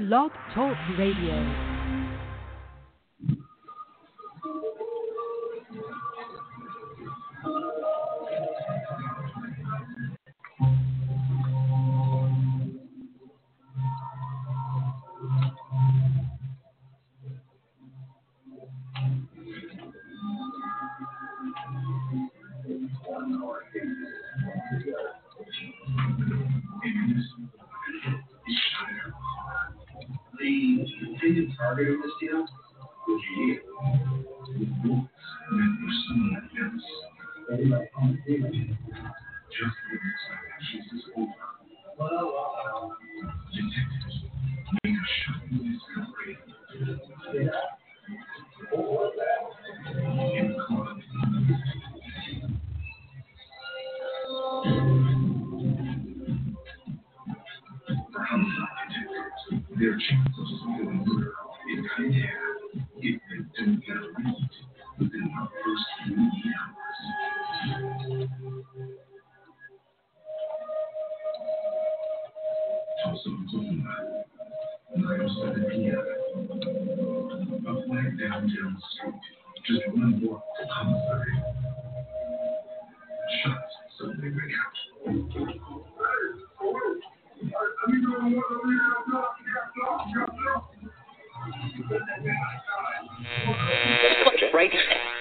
Blog Talk Radio. The intended target of this deal was you. With books and for someone else. Everybody on the table. Just when it's like she's is over. Detectives, make a shocking discovery. In court. For homicide detectives, their chance of solving murder is kind of half if they don't get a lead within the first few hours. Tulsa, Oklahoma, 9:07 p.m. A flag downtown street, just one block from homicide. Shots suddenly ring out. Right.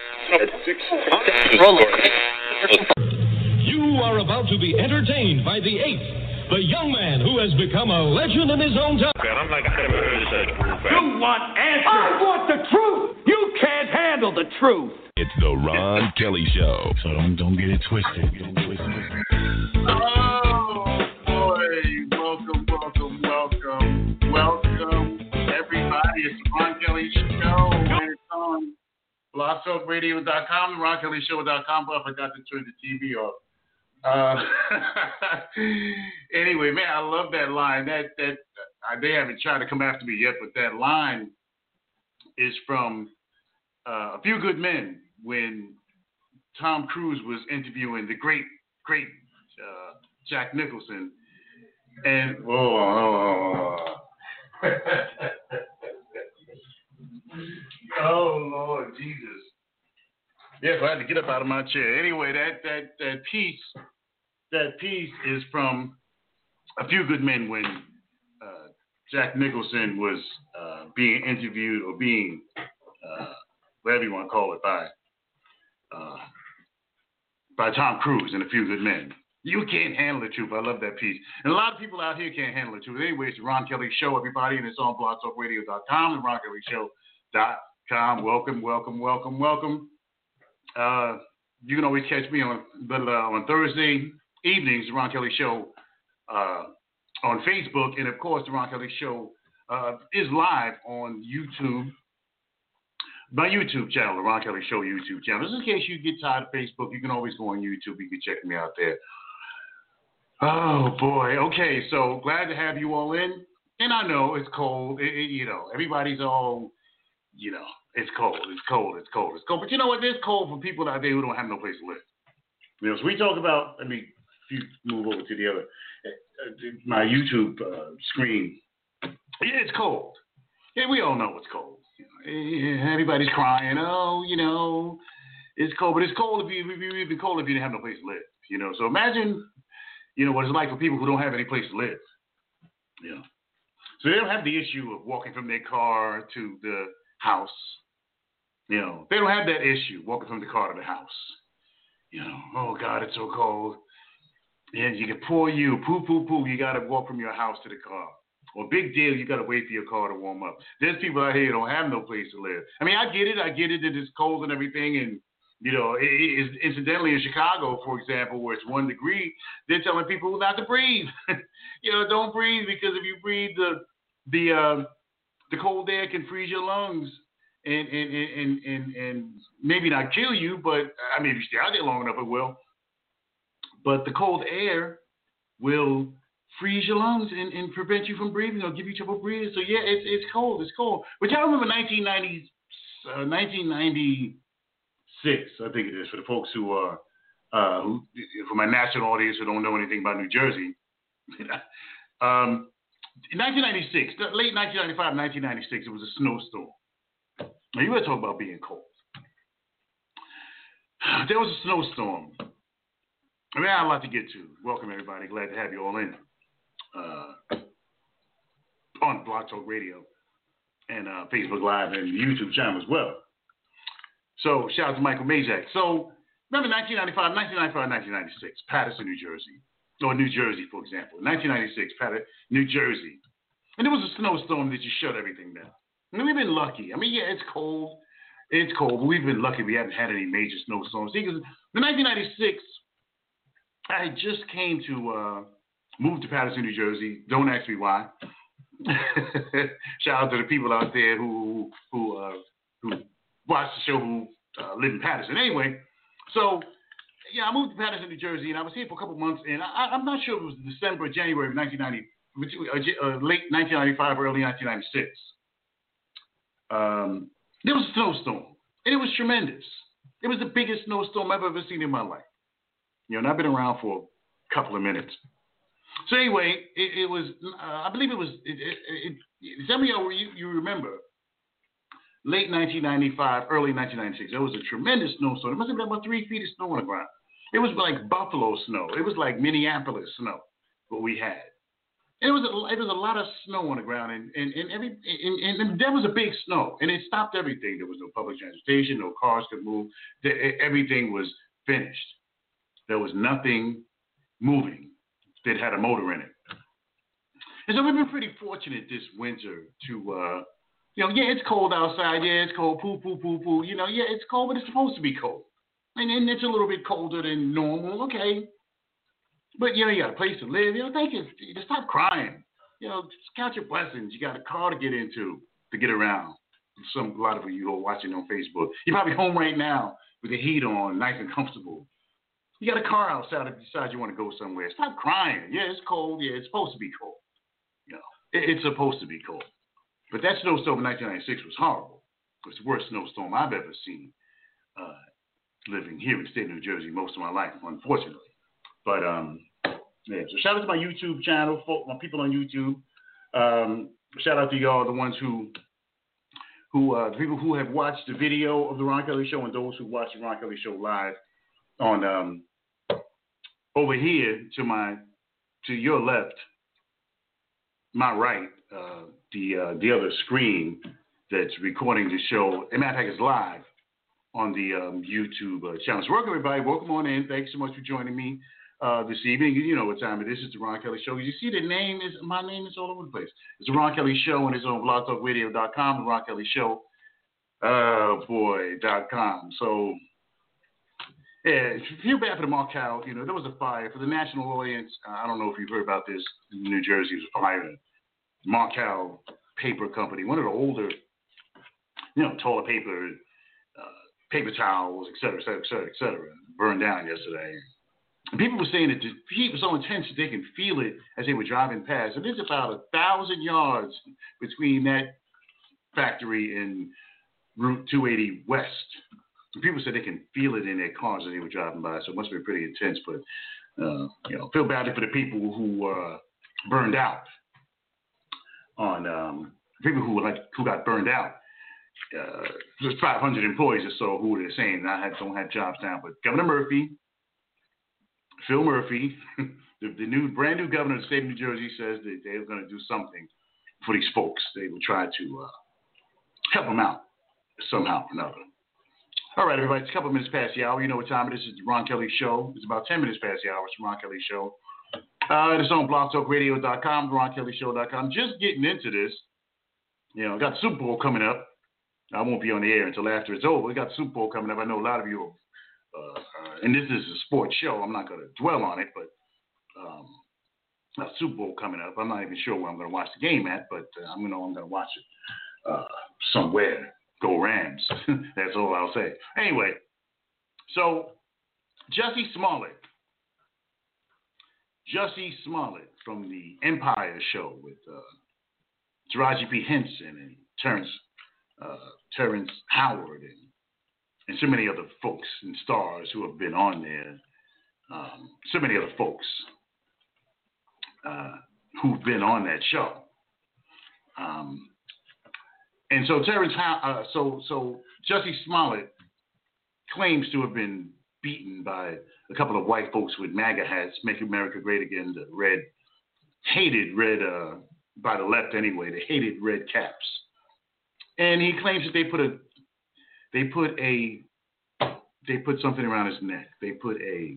You are about to be entertained by the eighth, the young man who has become a legend in his own time. I'm like, I never heard of such proof. You want answers? I want the truth. You can't handle the truth. It's the Ron Kelly Show. So don't get it twisted. Oh, boy. Welcome, everybody. It's the Ron Kelly Show. And it's on blogtalkradio.com, RonKellyShow.com. But I forgot to turn the TV off. Anyway, man, I love that line. That they haven't tried to come after me yet, but that line is from A Few Good Men when Tom Cruise was interviewing the great Jack Nicholson. And oh Lord Jesus. Yes, I had to get up out of my chair. Anyway, that piece is from A Few Good Men when Jack Nicholson was being interviewed or being whatever you want to call it by Tom Cruise in A Few Good Men. You can't handle the truth. I love that piece. And a lot of people out here can't handle the truth. Anyway, it's the Ron Kelly Show, everybody, and it's on blogtalkradio.com and RonKellyShow.com. Welcome. You can always catch me on Thursday evenings, the Ron Kelly Show on Facebook. And, of course, the Ron Kelly Show is live on YouTube. My YouTube channel, the Ron Kelly Show YouTube channel. Just in case you get tired of Facebook, you can always go on YouTube. You can check me out there. Oh, boy. Okay, so glad to have you all in. And I know it's cold. Everybody's all, it's cold. But you know what? It's cold for people out there who don't have no place to live. So we talk about, if you move over to the other, my YouTube screen. Yeah, it's cold. Yeah, we all know it's cold. Everybody's crying. It's cold. But it's cold if you be cold if you didn't have no place to live. So imagine, what it's like for people who don't have any place to live. So they don't have the issue of walking from their car to the house. They don't have that issue walking from the car to the house. Oh God, it's so cold. And you get poo. You got to walk from your house to the car. Well, big deal, you got to wait for your car to warm up. There's people out here who don't have no place to live. I get it that it's cold and everything. And, incidentally in Chicago, for example, where it's 1 degree, they're telling people not to breathe. Don't breathe because if you breathe, the cold air can freeze your lungs and maybe not kill you, but, if you stay out there long enough, it will. But the cold air will freeze your lungs and prevent you from breathing or give you trouble breathing. So, yeah, it's cold. But y'all remember 1996, I think it is, for the folks who are, for my national audience who don't know anything about New Jersey. in 1996, late 1995, 1996, it was a snowstorm. Now, you were talking about being cold. There was a snowstorm. I mean, I had a lot to get to. Welcome, everybody. Glad to have you all in on Blog Talk Radio and Facebook Live and YouTube channel as well. So, shout out to Michael Mazak. So, remember 1995, 1996, Paterson, New Jersey. Or New Jersey, for example. 1996, New Jersey. And there was a snowstorm that just shut everything down. I mean, we've been lucky. I mean, yeah, it's cold. It's cold, but we've been lucky we haven't had any major snowstorms. See, because in 1996, I just came to move to Paterson, New Jersey. Don't ask me why. Shout out to the people out there who watch the show who live in Paterson. Anyway, so yeah, I moved to Paterson, New Jersey, and I was here for a couple months. And I'm not sure if it was December or January of 1990, late 1995, early 1996. There was a snowstorm, and it was tremendous. It was the biggest snowstorm I've ever seen in my life. You know, and I've been around for a couple of minutes. So anyway, it was, I believe it was, some of you remember, late 1995, early 1996, there was a tremendous snowstorm. It must have been about 3 feet of snow on the ground. It was like Buffalo snow. It was like Minneapolis snow, what we had. And it was a lot of snow on the ground, and there was a big snow, and it stopped everything. There was no public transportation, no cars could move. Everything was finished. There was nothing moving that had a motor in it. And so we've been pretty fortunate this winter to, yeah, it's cold outside. Yeah, it's cold. Poo, poo, poo, poo. You know, yeah, it's cold, but it's supposed to be cold. And it's a little bit colder than normal. Okay. But, you know, you got a place to live. You know, stop crying. You know, just count your blessings. You got a car to get into, to get around. A lot of you who are watching on Facebook, you're probably home right now with the heat on, nice and comfortable. You got a car outside if you decide you want to go somewhere. Stop crying. Yeah, it's cold. Yeah, it's supposed to be cold. You know, it's supposed to be cold. But that snowstorm in 1996 was horrible. It was the worst snowstorm I've ever seen living here in the state of New Jersey most of my life, unfortunately. But, yeah, so shout out to my YouTube channel, my people on YouTube. Shout out to y'all, the ones the people who have watched the video of the Ron Kelly Show and those who watch the Ron Kelly Show live on over here to your left, my right, the other screen that's recording the show. As a matter of fact, it's live on the YouTube channel. So welcome everybody, welcome on in. Thanks so much for joining me this evening. You know what time it is. It's the Ron Kelly Show. You see my name is all over the place. It's the Ron Kelly Show, and it's on blogtalkradio.com, the Ron Kelly Show, .com. So, yeah, feel bad for the Markel. You know, there was a fire for the national audience. I don't know if you've heard about this in New Jersey. It was a fire. Markel Paper Company, one of the older, you know, toilet paper, paper towels, et cetera, burned down yesterday. And people were saying that the heat was so intense that they can feel it as they were driving past. And there's about 1,000 yards between that factory and Route 280 West. And people said they can feel it in their cars as they were driving by, so it must be pretty intense. But, you know, feel bad for the people who burned out. On people who got burned out. There's 500 employees or so who they're saying don't have jobs now. But Governor Murphy, Phil Murphy, the brand new governor of the state of New Jersey, says that they're going to do something for these folks. They will try to help them out somehow or another. All right, everybody, it's a couple minutes past the hour. You know what time it is. It's the Ron Kelly Show. It's about 10 minutes past the hour. It's the Ron Kelly Show. It's on blogtalkradio.com, RonKellyShow.com. Just getting into this. You know, got the Super Bowl coming up. I won't be on the air until after it's over. We got the Super Bowl coming up. I know a lot of you and this is a sports show. I'm not going to dwell on it, but Super Bowl coming up. I'm not even sure where I'm going to watch the game at, but I'm going to watch it somewhere. Go Rams. That's all I'll say. Anyway, so Jussie Smollett from the Empire Show with Taraji P. Henson and Terrence Howard and so many other folks and stars who have been on there. So many other folks who've been on that show. And so so Jussie Smollett claims to have been beaten by a couple of white folks with MAGA hats, Make America Great Again, the hated red, by the left anyway, the hated red caps. And he claims that they put something around his neck. They put a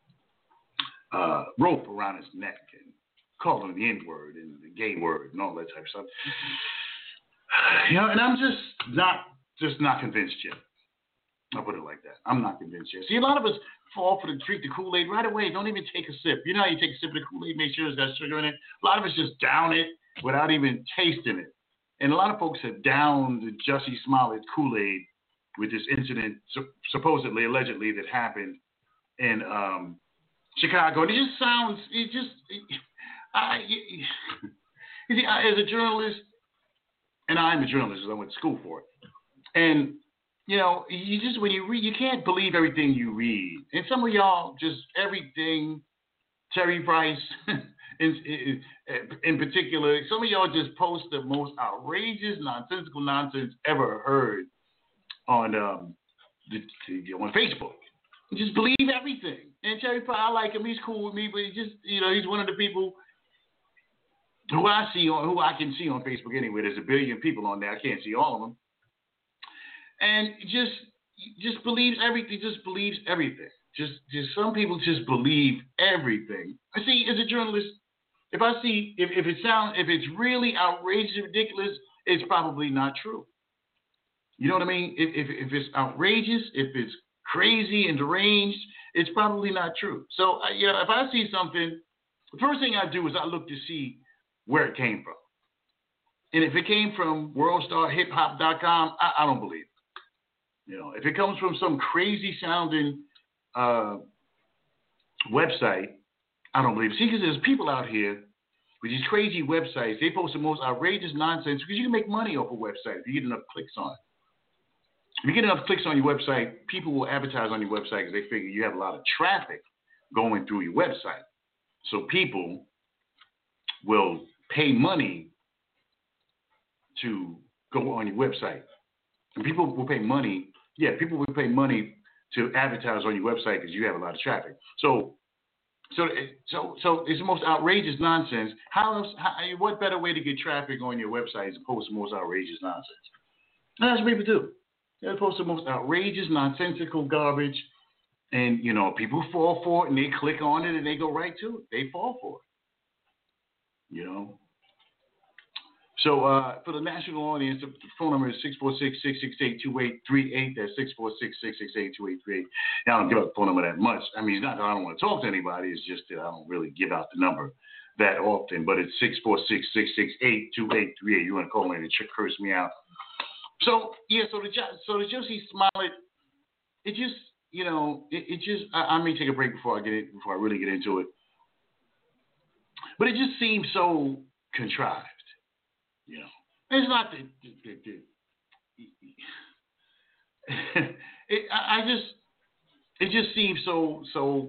rope around his neck and called him the N-word and the gay word and all that type of stuff. And I'm just not convinced yet. I'll put it like that. I'm not convinced yet. See, a lot of us fall for drink the Kool-Aid right away. Don't even take a sip. You know how you take a sip of the Kool-Aid, make sure it's got sugar in it? A lot of us just down it without even tasting it. And a lot of folks have downed the Jussie Smollett Kool-Aid with this incident, supposedly, allegedly, that happened in Chicago. And it just sounds, you see, as a journalist, and I'm a journalist because I went to school for it. And, you just, when you read, you can't believe everything you read. And some of y'all, just everything, Terry Price in particular, some of y'all just post the most outrageous, nonsensical nonsense ever heard on Facebook. You just believe everything. And Terry Price, I like him. He's cool with me, but he's one of the people who I can see on Facebook anyway. There's a billion people on there. I can't see all of them. And just believes everything. Just believes everything. Just some people just believe everything. I see, as a journalist, if I see if it's really outrageous and ridiculous, it's probably not true. You know what I mean? If it's outrageous, if it's crazy and deranged, it's probably not true. So if I see something, the first thing I do is I look to see where it came from. And if it came from worldstarhiphop.com, I don't believe it. If it comes from some crazy sounding website, I don't believe it. See, because there's people out here with these crazy websites. They post the most outrageous nonsense because you can make money off a website if you get enough clicks on it. If you get enough clicks on your website, people will advertise on your website because they figure you have a lot of traffic going through your website. So people will pay money to go on your website. And people will pay money. Yeah, people will pay money to advertise on your website because you have a lot of traffic. So it's the most outrageous nonsense. What better way to get traffic on your website is to post the most outrageous nonsense? And that's what people do. They post the most outrageous, nonsensical garbage, and people fall for it, and they click on it, and they go right to it. They fall for it. So for the national audience, the phone number is 646-668-2838. That's 646-668-2838. Now, I don't give out the phone number that much. I mean, it's not that I don't want to talk to anybody. It's just that I don't really give out the number that often. But it's 646-668-2838. You want to call me and curse me out. So the Jussie Smollett, it just, I may take a break before I really get into it. But it just seems so contrived. It's not it just seems so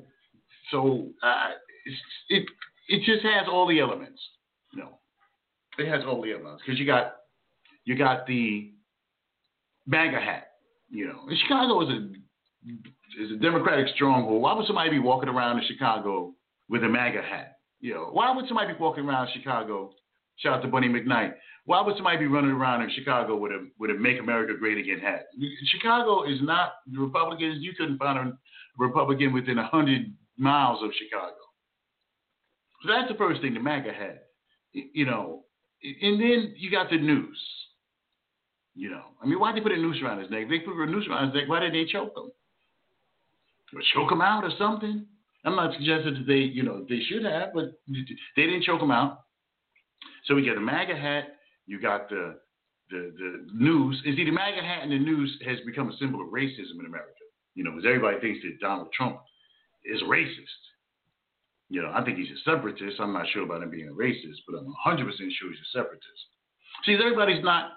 it just has all the elements. It has all the elements because you got the MAGA hat. And Chicago is a Democratic stronghold. Why would somebody be walking around in Chicago with a MAGA hat? Why would somebody be walking around Chicago? Shout out to Bunny McKnight. Why would somebody be running around in Chicago with a Make America Great Again hat? Chicago is not the Republicans. You couldn't find a Republican within 100 miles of Chicago. So that's the first thing, the MAGA hat. And then you got the noose. Why'd they put a noose around his neck? If they put a noose around his neck, why did they choke him? Or choke him out or something? I'm not suggesting that they should have, but they didn't choke him out. So we got the MAGA hat, you got the noose. And see, the MAGA hat and the noose has become a symbol of racism in America. Because everybody thinks that Donald Trump is racist. I think he's a separatist. I'm not sure about him being a racist, but I'm 100% sure he's a separatist. See, everybody's not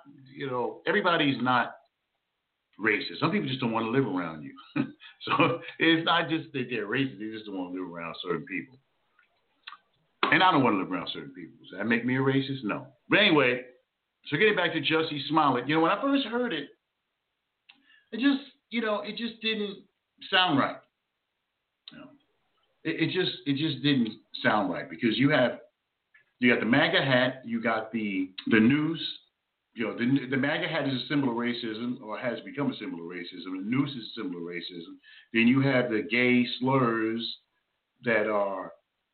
racist. Some people just don't want to live around you. So it's not just that they're racist, they just don't want to live around certain people. And I don't want to live around certain people. Does that make me a racist? No. But anyway, So getting back to Jussie Smollett, when I first heard it, it just didn't sound right. It just didn't sound right because you got the MAGA hat, you got the noose. The MAGA hat is a symbol of racism, or has become a symbol of racism. The noose is a symbol of racism. Then you have the gay slurs that are,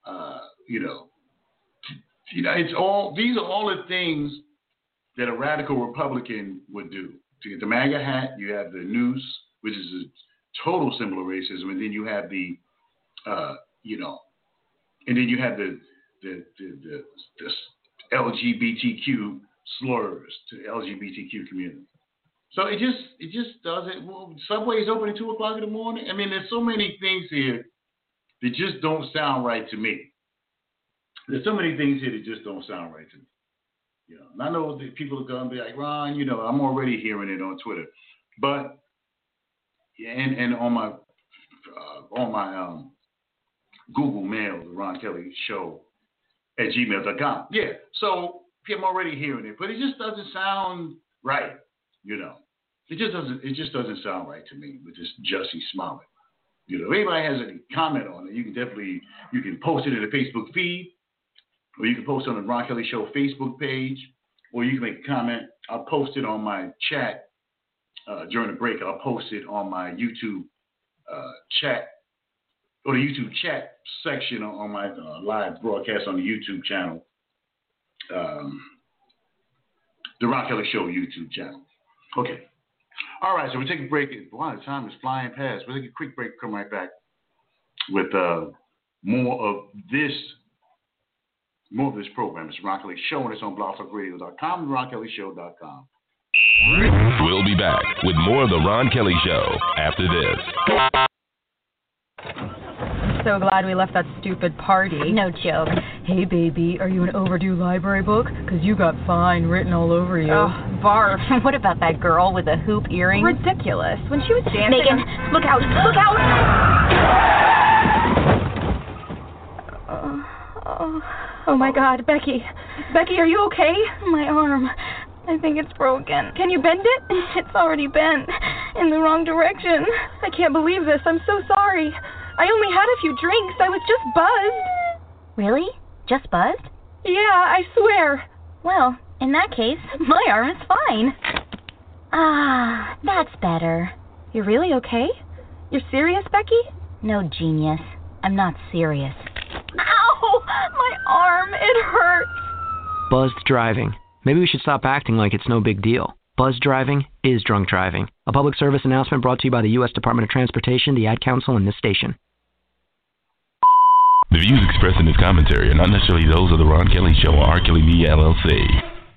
it's all. These are all the things that a radical Republican would do. To get the MAGA hat, you have the noose, which is a total symbol of racism, and then you have the, and then you have the LGBTQ slurs to the LGBTQ community. So it just doesn't. Well, Subway is open at 2:00 in the morning. I mean, there's so many things here that just don't sound right to me. There's so many things here that just don't sound right to me. And I know that people are going to be like, Ron, I'm already hearing it on Twitter, but and on my Google Mail, the Ron Kelly Show at gmail.com. Yeah, so I'm already hearing it, but it just doesn't sound right. It just doesn't sound right to me with this Jussie Smollett. If anybody has any comment on it, you can post it in the Facebook feed, or you can post it on the Ron Kelly Show Facebook page, or you can make a comment. I'll post it on my chat during the break. I'll post it on my YouTube chat, or the YouTube chat section on my live broadcast on the YouTube channel, the Ron Kelly Show YouTube channel. Okay. All right, so we take a break. Wow, the time is flying past. We'll take a quick break, come right back with more of this program. It's Ron Kelly Show, and it's on blogtalkradio.com and RonKellyShow.com. We'll be back with more of the Ron Kelly Show after this. So glad we left that stupid party. No joke. Hey, baby, are you an overdue library book? Because you got fine written all over you. Oh, barf. What about that girl with the hoop earrings? Ridiculous. When she was dancing... Megan, look out! Look out! Oh, my God. Becky, are you okay? My arm. I think it's broken. Can you bend it? It's already bent. In the wrong direction. I can't believe this. I'm so sorry. I only had a few drinks. I was just buzzed. Really? Just buzzed? Yeah, I swear. Well, in that case, my arm is fine. Ah, that's better. You're really okay? You're serious, Becky? No, genius. I'm not serious. Ow! My arm, it hurts. Buzzed driving. Maybe we should stop acting like it's no big deal. Buzzed driving is drunk driving. A public service announcement brought to you by the U.S. Department of Transportation, the Ad Council, and this station. The views expressed in this commentary are not necessarily those of the Ron Kelly Show or R. Kelly Media, LLC.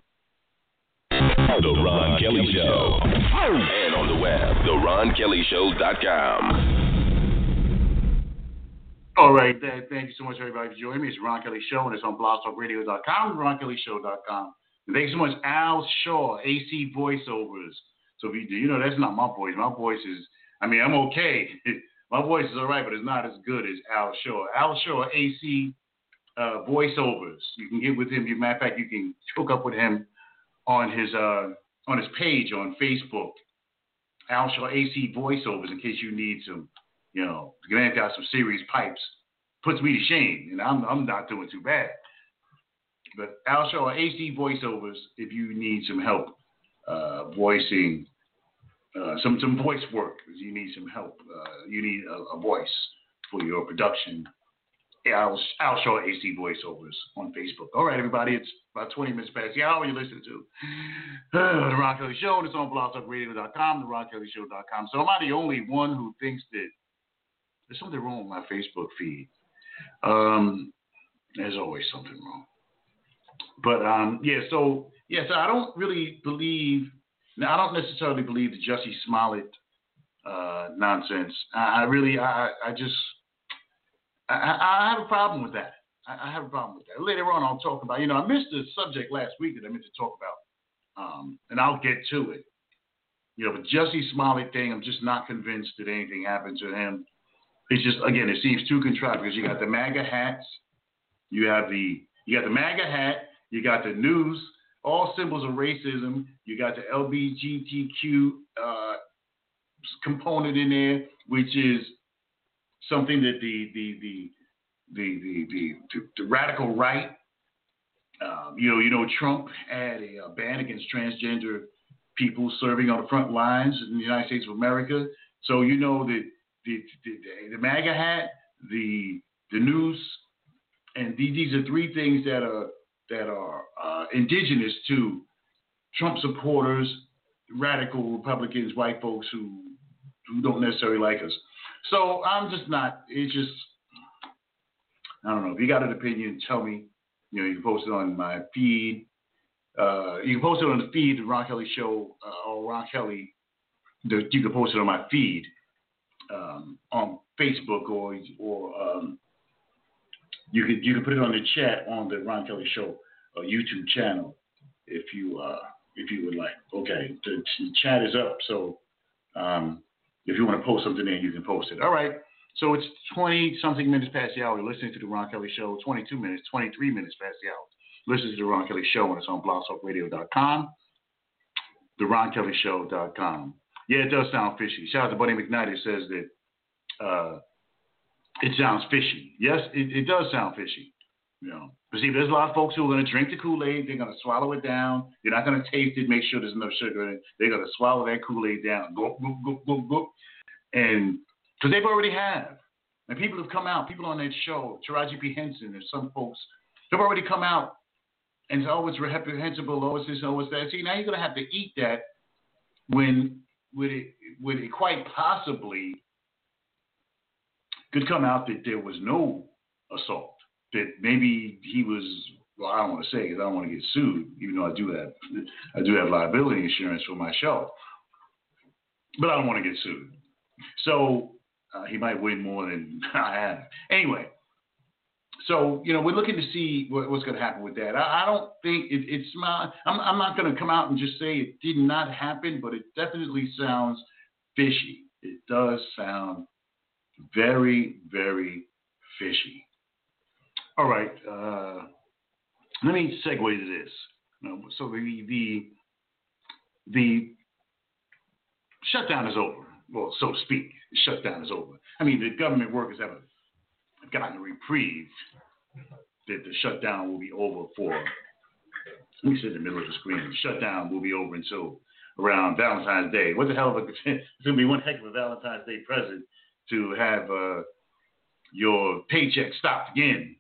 The Ron Kelly Show. And on the web, theronkellyshow.com. All right, thank you so much, everybody, for joining me. It's Ron Kelly Show, and it's on blogtalkradio.com, RonKellyShow.com. And thanks so much, Al Shaw, AC Voiceovers. So if you that's not my voice. My voice is, I'm okay. My voice is all right, but it's not as good as Al Shaw. Al Shaw, AC Voiceovers. You can get with him. As a matter of fact, you can hook up with him on his page on Facebook. Al Shaw, AC Voiceovers, in case you need some, the man got some serious pipes. Puts me to shame, and I'm not doing too bad. But Al Shaw, AC Voiceovers, if you need some help voicing some voice work, you need some help, you need a voice for your production, Al Shaw, AC Voiceovers on Facebook. All right, everybody, it's about 20 minutes past the hour. You're listening to The Ron Kelly Show, and it's on blogtalkradio.com, theronkellyshow.com. So am I the only one who thinks that there's something wrong with my Facebook feed? There's always something wrong. But, so I don't really believe, I don't necessarily believe the Jussie Smollett nonsense. I have a problem with that. I have a problem with that. Later on, I'll talk about, I missed the subject last week that I meant to talk about, and I'll get to it. The Jussie Smollett thing, I'm just not convinced that anything happened to him. It's just, again, it seems too contrived because you got the MAGA hats, you got the MAGA hat, you got the news, all symbols of racism. You got the LGBTQ component in there, which is something that the radical right, Trump had a ban against transgender people serving on the front lines in the United States of America. So that the MAGA hat, the noose, and these are three things that are indigenous to Trump supporters, radical Republicans, white folks who don't necessarily like us. So I'm just not. It's just, I don't know. If you got an opinion, tell me. You can post it on my feed. You can post it on the feed, the Ron Kelly Show, or Ron Kelly. You can post it on my feed on Facebook, or you can put it on the chat on the Ron Kelly Show YouTube channel if you would like. Okay, the chat is up, so if you want to post something in, you can post it. All right. So it's 20-something minutes past the hour. You're listening to the Ron Kelly Show. 23 minutes past the hour. Listen to the Ron Kelly Show, and it's on blogtalkradio.com, theronkellyshow.com. Yeah, it does sound fishy. Shout out to Buddy McKnight, who says that it sounds fishy. Yes, it does sound fishy. But see, there's a lot of folks who are going to drink the Kool-Aid. They're going to swallow it down. You're not going to taste it, make sure there's enough sugar in it. They're going to swallow that Kool-Aid down. Go, go, go, go, go. And because they've already have. And people have come out, people on that show, Taraji P. Henson, and some folks, have already come out and it's always reprehensible, always this, always that. See, now you're going to have to eat that when it quite possibly could come out that there was no assault. That maybe he was, well, I don't want to say because I don't want to get sued, even though I do have liability insurance for my show. But I don't want to get sued. So he might win more than I have. Anyway, so, we're looking to see what's going to happen with that. I don't think it's not, I'm not going to come out and just say it did not happen, but it definitely sounds fishy. It does sound very, very fishy. All right, let me segue to this. So the shutdown is over. Well, so to speak, the shutdown is over. I mean, the government workers have gotten a reprieve that the shutdown will be over for. Let me sit in the middle of the screen. The shutdown will be over until around Valentine's Day. What the hell? It's going to be one heck of a Valentine's Day present to have your paycheck stopped again.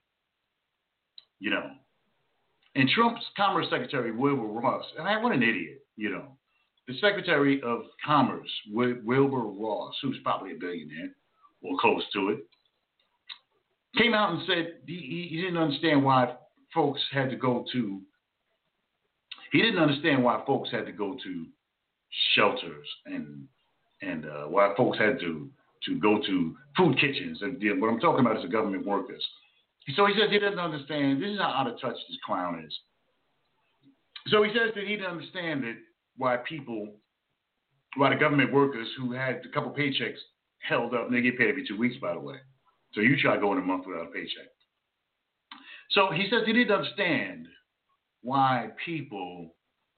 And Trump's Commerce Secretary, Wilbur Ross, what an idiot, The Secretary of Commerce, Wilbur Ross, who's probably a billionaire or close to it, came out and said he didn't understand why folks had to go to. He didn't understand why folks had to go to shelters and why folks had to go to food kitchens. And what I'm talking about is the government workers. So he says he doesn't understand. This is how out of touch this clown is. So he says that he didn't understand that why the government workers who had a couple paychecks held up, and they get paid every 2 weeks, by the way. So you try going a month without a paycheck. So he says he didn't understand why people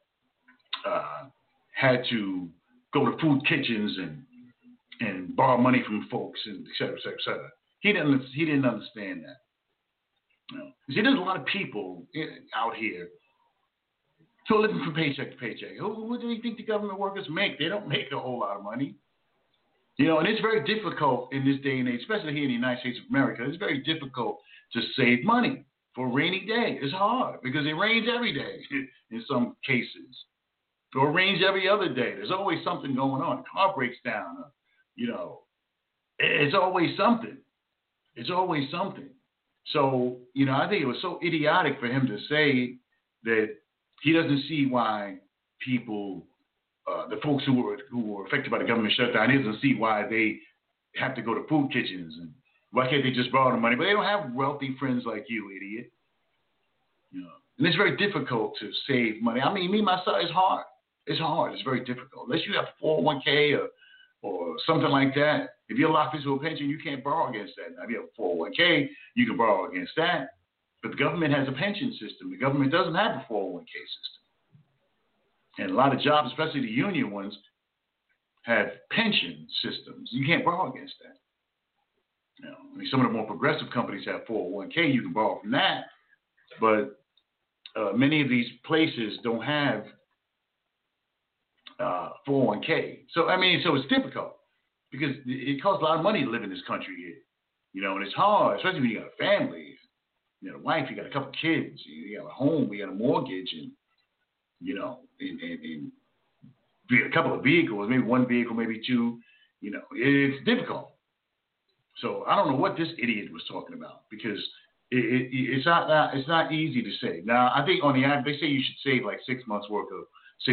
had to go to food kitchens and borrow money from folks and et cetera, et cetera, et cetera. He didn't understand that. See, there's a lot of people out here who are living from paycheck to paycheck. What do you think the government workers make? They don't make a whole lot of money. And it's very difficult in this day and age, especially here in the United States of America. It's very difficult to save money for a rainy day. It's hard because it rains every day in some cases. Or it rains every other day. There's always something going on. The car breaks down. It's always something. It's always something. So, I think it was so idiotic for him to say that he doesn't see why people, the folks who were affected by the government shutdown, he doesn't see why they have to go to food kitchens and why can't they just borrow the money? But they don't have wealthy friends like you, idiot. And it's very difficult to save money. I mean, me, myself, it's hard. It's hard. It's very difficult. Unless you have 401k or something like that. If you're locked into a pension, you can't borrow against that. Now, if you have a 401k, you can borrow against that. But the government has a pension system. The government doesn't have a 401k system. And a lot of jobs, especially the union ones, have pension systems. You can't borrow against that. I mean, some of the more progressive companies have 401k. You can borrow from that. But many of these places don't have 401k. So, I mean, so it's difficult because it costs a lot of money to live in this country here. And it's hard, especially when you got a family. You got a wife, you got a couple kids, you got a home, you got a mortgage, and a couple of vehicles, maybe one vehicle, maybe two. It's difficult. So I don't know what this idiot was talking about because it's not easy to save. Now I think on the average they say you should save like 6 months worth of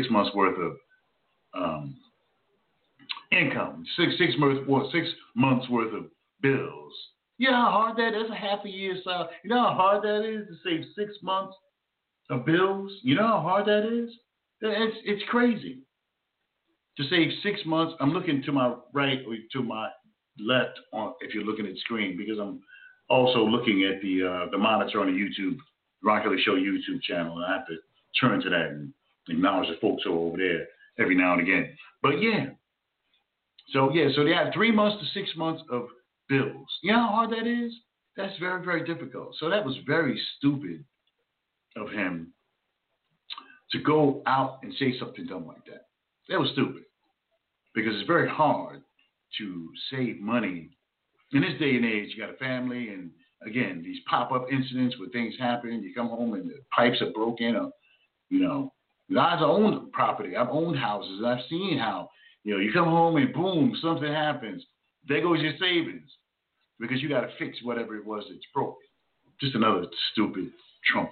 income, six months worth of bills. You know how hard that is? A half a year's salary. You know how hard that is to save 6 months of bills? You know how hard that is? It's crazy. To save 6 months, I'm looking to my right or to my left if you're looking at the screen because I'm also looking at the monitor on the YouTube, Ron Kelly Show YouTube channel, and I have to turn to that and acknowledge the folks who are over there every now and again. But so they have 3 months to 6 months of bills. You know how hard that is? That's very, very difficult. So that was very stupid of him to go out and say something dumb like that. That was stupid because it's very hard to save money. In this day and age, you got a family and, again, these pop-up incidents where things happen. You come home and the pipes are broken or, I've owned property. I've owned houses. And I've seen how, you come home and boom, something happens. There goes your savings because you got to fix whatever it was that's broken. Just another stupid Trump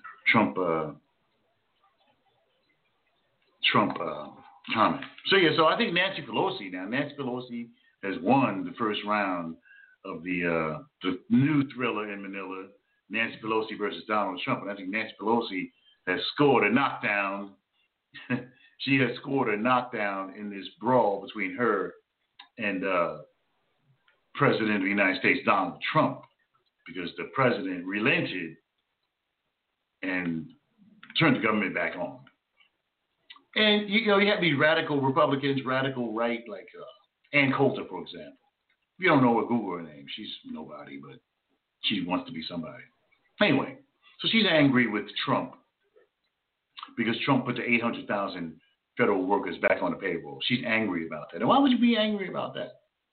comment. So I think Nancy Pelosi has won the first round of the new thriller in Manila, Nancy Pelosi versus Donald Trump. And I think Nancy Pelosi has scored a knockdown. She has scored a knockdown in this brawl between her and President of the United States, Donald Trump, because the president relented and turned the government back on. And, you have these radical Republicans, radical right, like Ann Coulter, for example. If you don't know her, Google her name. She's nobody, but she wants to be somebody. Anyway, so she's angry with Trump because Trump put the 800,000 federal workers back on the payroll. She's angry about that. And why would you be angry about that?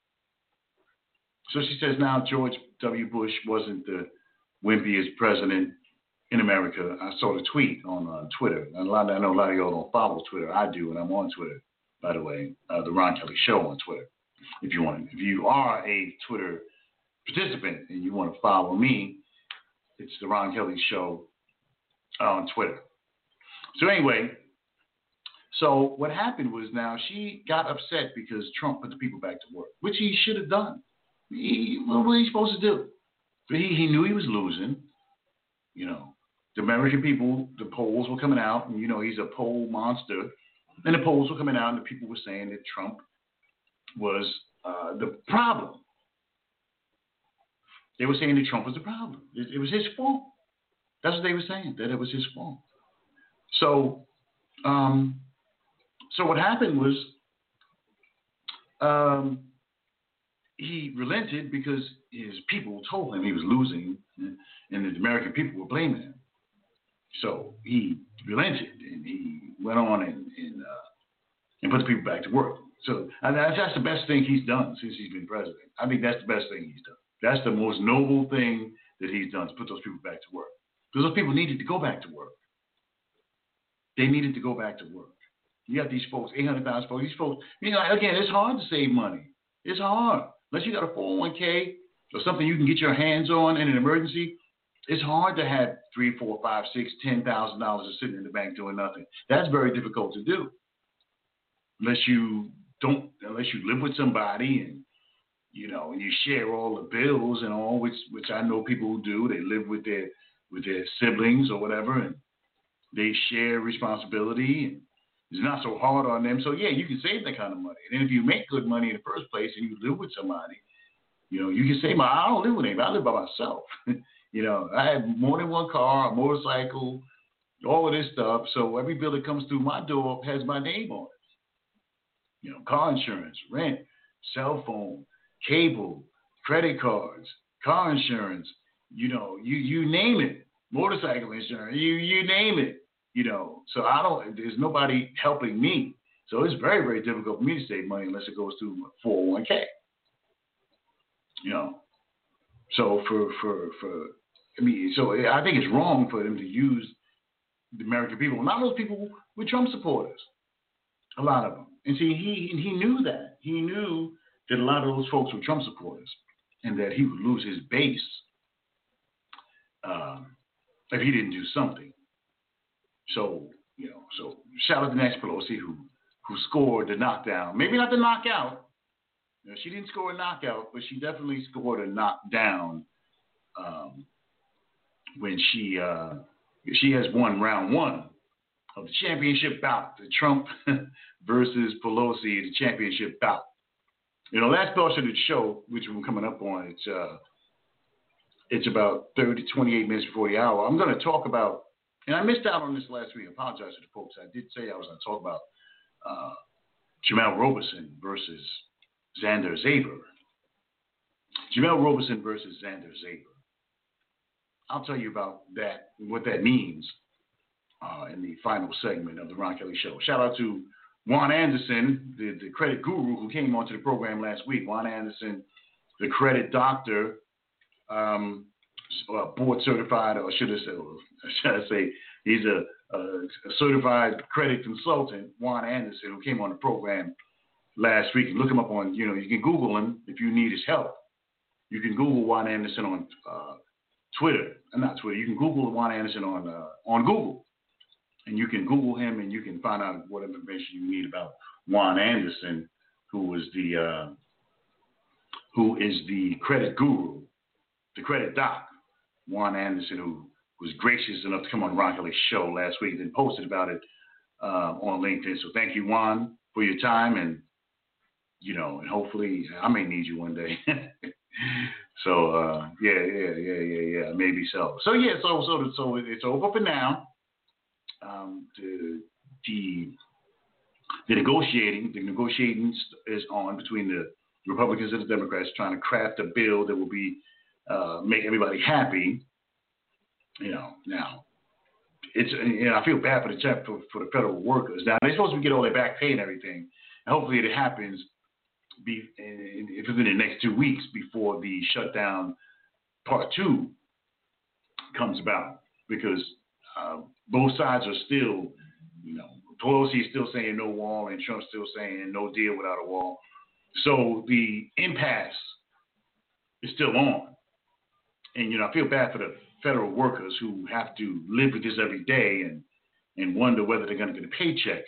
So she says now George W. Bush wasn't the wimpiest president in America. I saw the tweet on Twitter. And I know a lot of y'all don't follow Twitter. I do, and I'm on Twitter, by the way. The Ron Kelly Show on Twitter. If you are a Twitter participant and you want to follow me, it's the Ron Kelly Show on Twitter. So anyway, so what happened was now she got upset because Trump put the people back to work, which he should have done. What was he supposed to do? But he knew he was losing. The American people, the polls were coming out, and he's a poll monster. And the polls were coming out, and the people were saying that Trump was the problem. They were saying that Trump was the problem. It was his fault. That's what they were saying, that it was his fault. So what happened was he relented because his people told him he was losing, and the American people were blaming him. So he relented, and he went on and put the people back to work. So that's the best thing he's done since he's been president. I think that's the best thing he's done. That's the most noble thing that he's done, to put those people back to work. Because those people needed to go back to work. They needed to go back to work. You got these folks, 800,000 folks. These folks, again, it's hard to save money. It's hard. Unless you got a 401k or something you can get your hands on in an emergency, it's hard to have $3,000, $4,000, $5,000, $6,000, $10,000 sitting in the bank doing nothing. That's very difficult to do. Unless you live with somebody and and you share all the bills and all, which I know people who do. They live with their siblings or whatever, and they share responsibility, and it's not so hard on them. So yeah, you can save that kind of money. And if you make good money in the first place and you live with somebody, you can save money. I don't live with anybody. I live by myself. I have more than one car, a motorcycle, all of this stuff. So every bill that comes through my door has my name on it. Car insurance, rent, cell phone, cable, credit cards, car insurance, you name it, motorcycle insurance, you name it, So there's nobody helping me. So it's very, very difficult for me to save money unless it goes through 401k. So so I think it's wrong for them to use the American people. Not those people were Trump supporters, a lot of them. And see, he knew that. He knew that a lot of those folks were Trump supporters and that he would lose his base if he didn't do something. So, so shout out to Nancy Pelosi who scored the knockdown. Maybe not the knockout. She didn't score a knockout, but she definitely scored a knockdown when she has won round one of the championship bout, the Trump versus Pelosi, the championship bout. Last portion of the show, which we're coming up on, it's about 28 minutes before the hour. I'm going to talk about, and I missed out on this last week. I apologize to the folks. I did say I was going to talk about Jamel Roberson versus Xander Zaber. Jamel Roberson versus Xander Zaber. I'll tell you about that, what that means in the final segment of the Ron Kelly Show. Shout out to Juan Anderson, the credit guru who came onto the program last week. Juan Anderson, the credit doctor, board certified, or should I say, he's a certified credit consultant, Juan Anderson, who came on the program last week. Look him up on, you can Google him if you need his help. You can Google Juan Anderson on Twitter. Not Twitter. You can Google Juan Anderson on Google. And you can Google him and you can find out what information you need about Juan Anderson, who is the credit guru, the credit doc, Juan Anderson, who was gracious enough to come on Ron Kelly's show last week and posted about it on LinkedIn. So thank you, Juan, for your time, and and hopefully I may need you one day. So yeah, maybe so. So yeah, so it's over for now. The negotiating is on between the Republicans and the Democrats, trying to craft a bill that will be make everybody happy. Now it's I feel bad for the federal workers. Now they're supposed to get all their back pay and everything, and hopefully it happens within the next 2 weeks before the shutdown part 2 comes about, because both sides are still, Pelosi is still saying no wall and Trump's still saying no deal without a wall. So the impasse is still on. And, I feel bad for the federal workers who have to live with this every day and wonder whether they're going to get a paycheck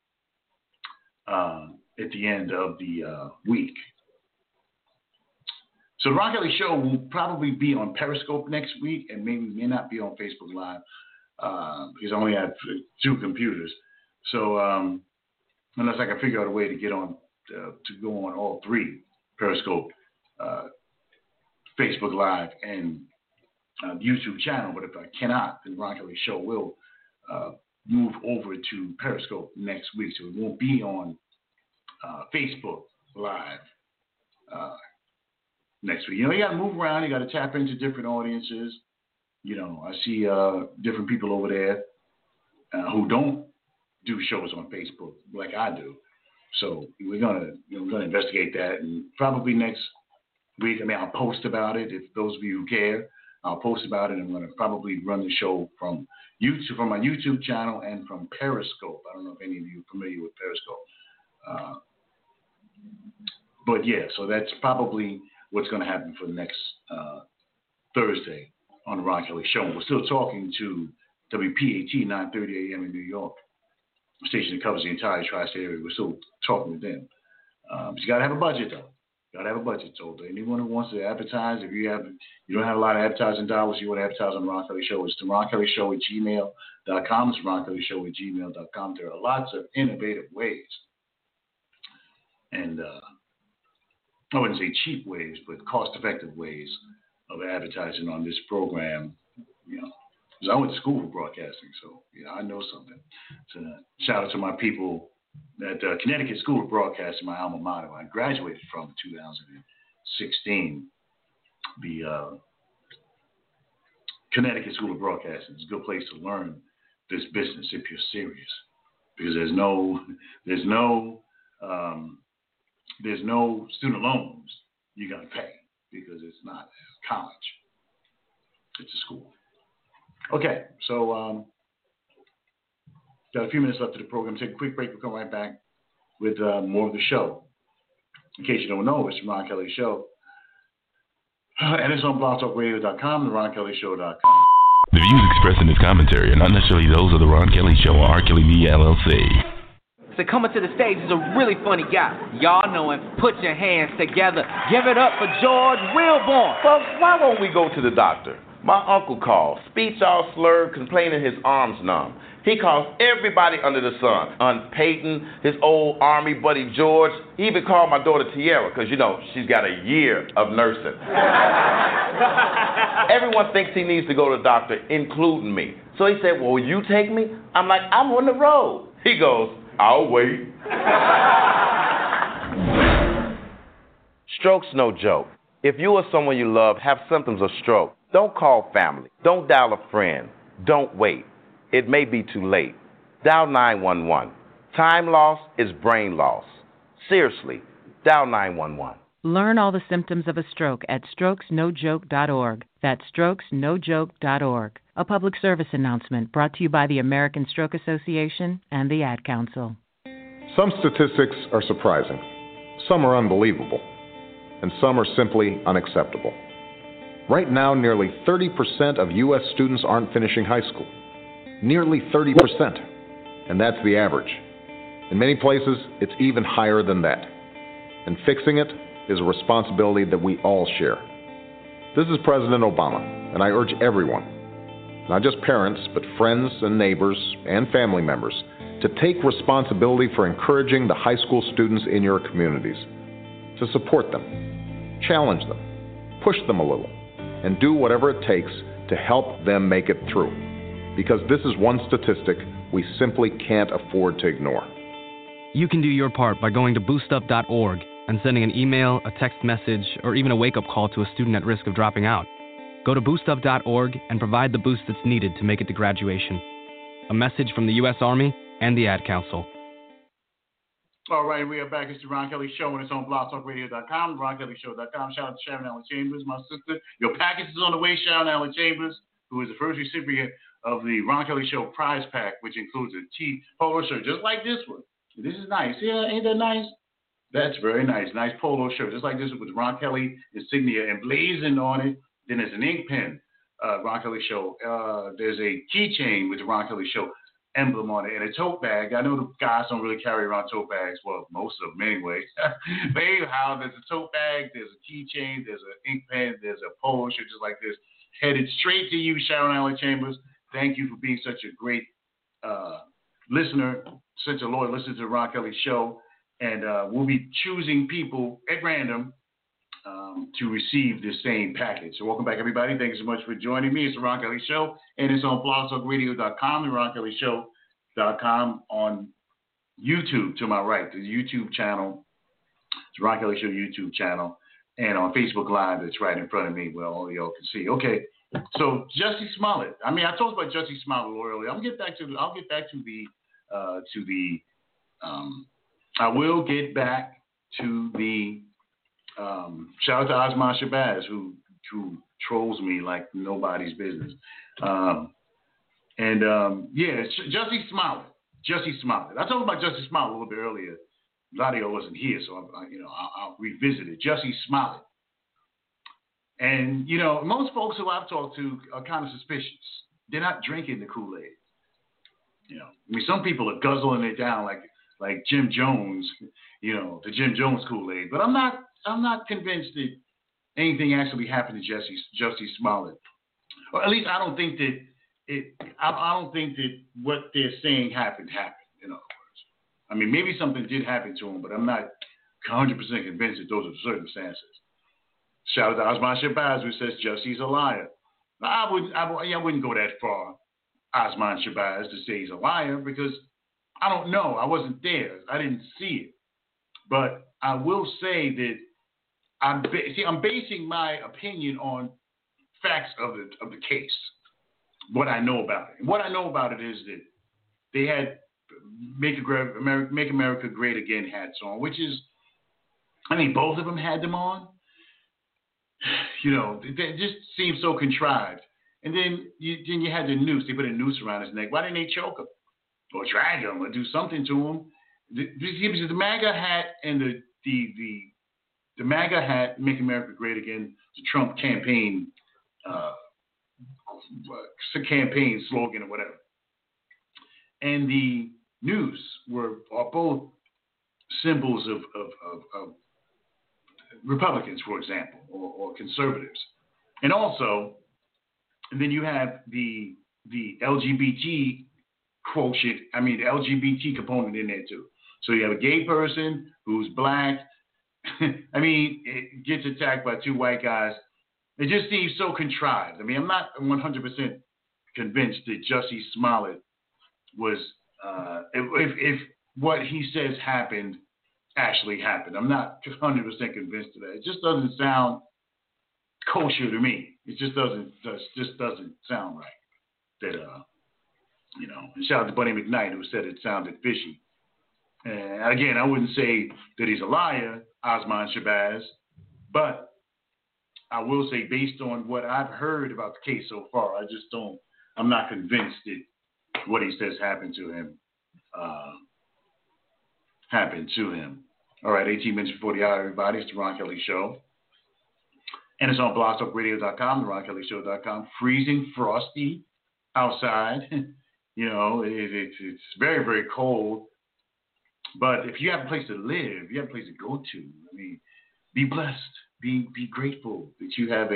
at the end of the week. So the Ron Kelly Show will probably be on Periscope next week, and may not be on Facebook Live. Because I only have 2 computers. So unless I can figure out a way to get on, to go on all 3, Periscope, Facebook Live, and YouTube channel. But if I cannot, then Ron Kelly Show will move over to Periscope next week. So it won't be on Facebook Live next week. You got to move around. You got to tap into different audiences. I see different people over there who don't do shows on Facebook like I do. So we're gonna investigate that, and probably next week. I'll post about it. If those of you who care, I'll post about it. I'm gonna probably run the show from YouTube, from my YouTube channel, and from Periscope. I don't know if any of you are familiar with Periscope, but yeah. So that's probably what's gonna happen for next Thursday on the Ron Kelly Show. We're still talking to WPAT 9:30 a.m. in New York, a station that covers the entire tri-state area. We're still talking with them. But you got to have a budget, though. You got to have a budget. So anyone who wants to advertise, if you don't have a lot of advertising dollars, you want to advertise on the Ron Kelly Show, it's the RonKellyShow@gmail.com. It's RonKellyShow@gmail.com. There are lots of innovative ways, and I wouldn't say cheap ways, but cost-effective ways of advertising on this program, Because I went to school for broadcasting, so I know something. So, shout out to my people at Connecticut School of Broadcasting, my alma mater. I graduated from in 2016. The Connecticut School of Broadcasting is a good place to learn this business if you're serious, because there's no student loans you got to pay, because it's not college, it's a school. Okay, so got a few minutes left of the program. Take a quick break. We'll come right back with more of the show. In case you don't know, it's the Ron Kelly Show. And it's on blogtalkradio.com, the RonKellyShow.com. The views expressed in this commentary are not necessarily those of the Ron Kelly Show or R. Kelly Media, LLC. So coming to the stage is a really funny guy. Y'all know him. Put your hands together. Give it up for George Wilborn. Folks, why won't we go to the doctor? My uncle called, speech all slurred, complaining his arms numb. He calls everybody under the sun. Aunt Peyton, his old army buddy George. He even called my daughter Tiara, because, she's got a year of nursing. Everyone thinks he needs to go to the doctor, including me. So he said, well, will you take me? I'm like, I'm on the road. He goes, I'll wait. Stroke's no joke. If you or someone you love have symptoms of stroke, don't call family. Don't dial a friend. Don't wait. It may be too late. Dial 911. Time loss is brain loss. Seriously, dial 911. Learn all the symptoms of a stroke at strokesnojoke.org. That's strokesnojoke.org. A public service announcement brought to you by the American Stroke Association and the Ad Council. Some statistics are surprising. Some are unbelievable. And some are simply unacceptable. Right now, nearly 30% of U.S. students aren't finishing high school. Nearly 30%. And that's the average. In many places, it's even higher than that. And fixing it is a responsibility that we all share. This is President Obama, and I urge everyone, not just parents, but friends and neighbors and family members, to take responsibility for encouraging the high school students in your communities, to support them, challenge them, push them a little, and do whatever it takes to help them make it through. Because this is one statistic we simply can't afford to ignore. You can do your part by going to boostup.org and sending an email, a text message, or even a wake-up call to a student at risk of dropping out. Go to boostup.org and provide the boost that's needed to make it to graduation. A message from the U.S. Army and the Ad Council. All right, we are back. It's the Ron Kelly Show, and it's on blogtalkradio.com, RonKellyShow.com. Shout out to Sharon Allen Chambers, my sister. Your package is on the way, Sharon Allen Chambers, who is the first recipient of the Ron Kelly Show prize pack, which includes a polo shirt, just like this one. This is nice. Yeah, ain't that nice? That's very nice. Nice polo shirt, just like this with Ron Kelly insignia emblazoned on it. Then there's an ink pen, Ron Kelly Show. There's a keychain with the Ron Kelly Show emblem on it, and a tote bag. I know the guys don't really carry around tote bags. Well, most of them anyway. But anyhow, there's a tote bag, there's a keychain, there's an ink pen, there's a polo shirt just like this, headed straight to you, Sharon Allen Chambers. Thank you for being such a great listener, such a loyal listener to the Ron Kelly Show. And we'll be choosing people at random to receive the same package. So welcome back, everybody. Thank you so much for joining me. It's the Ron Kelly Show, and it's on blogtalkradio.com, the RonKellyShow.com, on YouTube to my right, the YouTube channel, the Ron Kelly Show YouTube channel, and on Facebook Live that's right in front of me where all of y'all can see. Okay, so Jussie Smollett. I talked about Jussie Smollett a little earlier. I will get back to the shout out to Osman Shabazz, who trolls me like nobody's business. Jussie Smollett. I talked about Jussie Smollett a little bit earlier. A lot of y'all wasn't here, so I'll revisit it. Jussie Smollett. And, most folks who I've talked to are kind of suspicious. They're not drinking the Kool-Aid. Some people are guzzling it down like Jim Jones, the Jim Jones Kool-Aid. But I'm not convinced that anything actually happened to Jussie Smollett. Or at least I don't think that what they're saying happened, in other words. Maybe something did happen to him, but I'm not 100% convinced that those are the circumstances. Shout out to Osman Shabazz, who says Jussie's a liar. I wouldn't go that far, Osman Shabazz, to say he's a liar because I don't know. I wasn't there. I didn't see it. But I will say that I'm basing my opinion on facts of the case, what I know about it. And what I know about it is that they had Make America Great Again hats on, which is, I mean, both of them had them on. You know, they just seemed so contrived. And then you had the noose. They put a noose around his neck. Why didn't they choke him or drag him or do something to him? The MAGA hat and the MAGA hat, Make America Great Again, the Trump campaign slogan or whatever, and the noose are both symbols of Republicans, for example, or conservatives. And also, and then you have the LGBT quotient, the LGBT component in there too. So you have a gay person who's black. It gets attacked by two white guys. It just seems so contrived. I'm not 100% convinced that Jussie Smollett was, if what he says happened actually happened. I'm not 100% convinced of that. It just doesn't sound kosher to me. It just doesn't sound right. That and shout out to Bunny McKnight who said it sounded fishy. And again, I wouldn't say that he's a liar, Osman Shabazz, but I will say based on what I've heard about the case so far, I'm not convinced that what he says happened to him. All right, 18 minutes before the hour, everybody. It's the Ron Kelly Show. And it's on blogtalkradio.com, theronkellyshow.com. Freezing, frosty outside. It's very, very cold. But if you have a place to live, you have a place to go to. Be blessed. Be grateful that you have